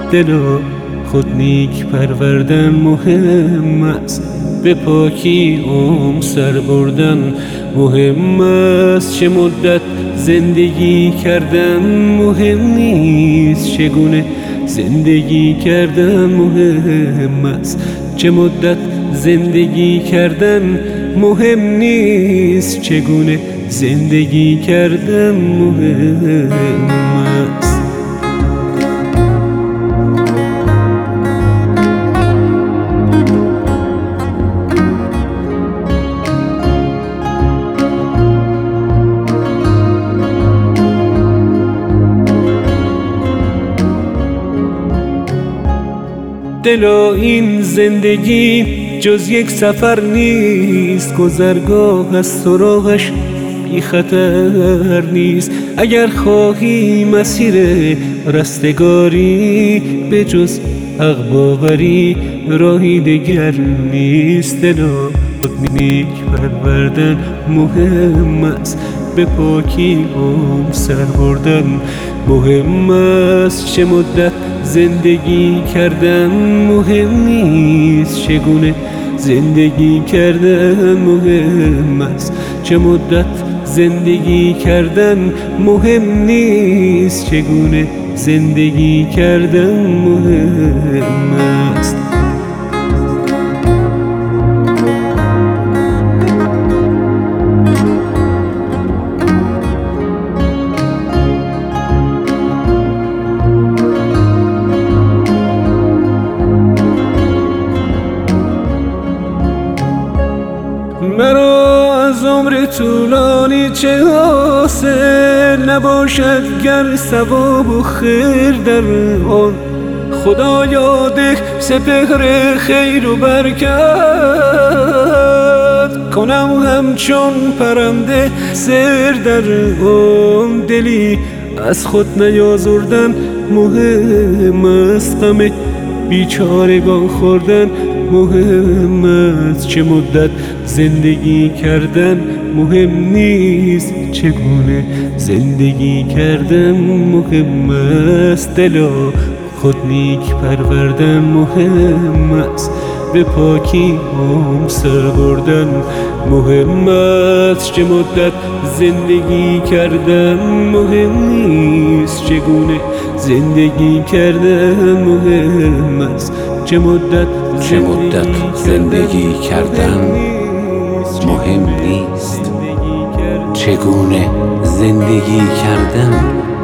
دل و خود نیک پروردن مهم است، به پاکی سر بردن مهم است. چه مدت زندگی کردن مهم نیست، چگونه زندگی کردن مهم است. چه مدت زندگی کردن مهم نیست، چگونه زندگی کردن مهم است. دلا این زندگی جز یک سفر نیست، گذرگاه از سراغش بی خطر نیست. اگر خواهی مسیر رستگاری، به جز حق باوری راهی دگر نیست. دلا خود نیک پروردن مهم است، به پاکی سر بردن مهم است. چه مدت زندگی کردن مهم نیست، چگونه زندگی کردن مهم است. چه مدت زندگی کردن مهم نیست، چگونه زندگی کردن مهم است. مرا از عمر طولانی چه حاصل، نباشد گر ثواب و خیر در آن. خدایا ده سپهر خیر و برکت، کنم همچون پرنده سر در آن. دلی از خود نیازردن مهم است، غم بیچارگان خوردن مهم است. چه مدت زندگی کردن مهم نیست، چگونه زندگی کردن مهم است. دلا خود نیک پروردن مهم است، به پاکی سر بردن مهم است. چه مدت زندگی کردن مهم نیست، چگونه زندگی کردن مهم است. چه مدت زندگی کردن مهم نیست، چگونه زندگی کردن